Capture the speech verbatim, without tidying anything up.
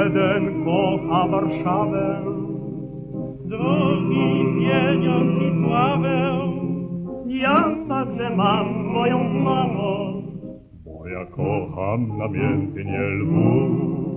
jeden kocha Warszawę, drugi pieniądz i sławę. Ja także mam moją mamą, bo ja kocham namiętnie Lwów.